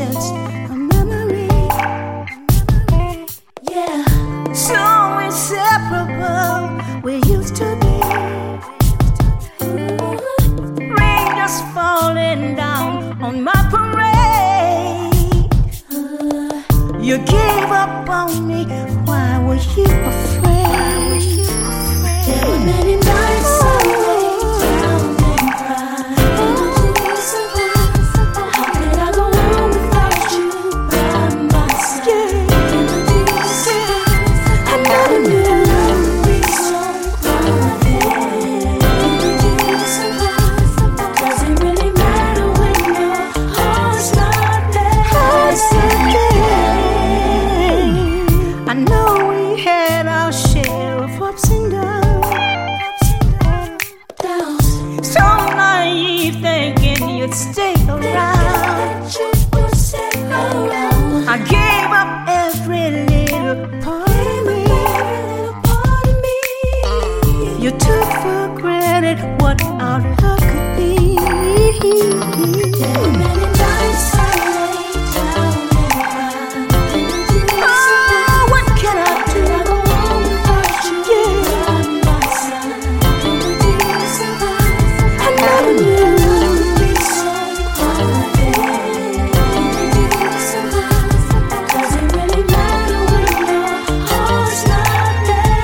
just a memory. Yeah, so inseparable we used to be. Rain just falling down on my parade. You gave up on me. Why were you afraid? There were many nights I lay down and cried. How could I go on without you by my side? I never knew love would be so quiet. Does it really matter when your heart's not there? I know we had our share of ups and downs. So naive thinking you'd stay around. I gave up every little part of me. You took for granted what our love could be. There were many nights I lay down and cried. Oh, what can I do? I go on without you by my side. I never knew love would be so quiet. Does it really matter when your heart's not there?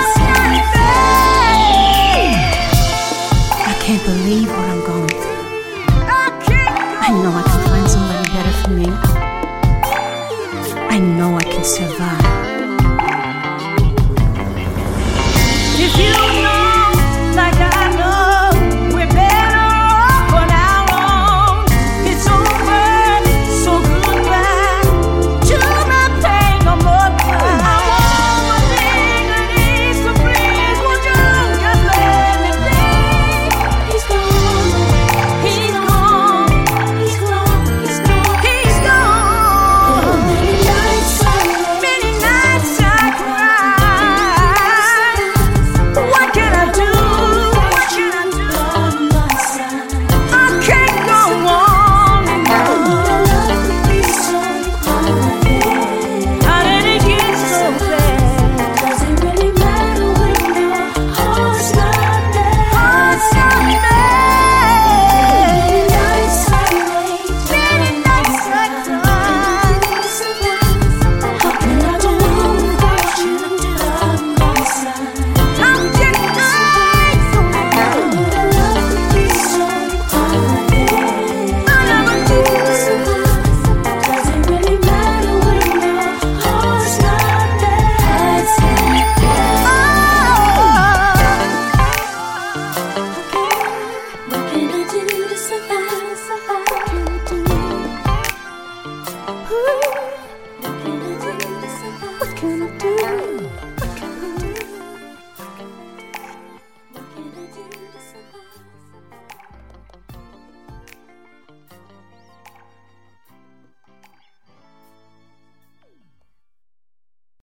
I can't believe what I'm going through. I know I can find somebody better for me. I know I can survive.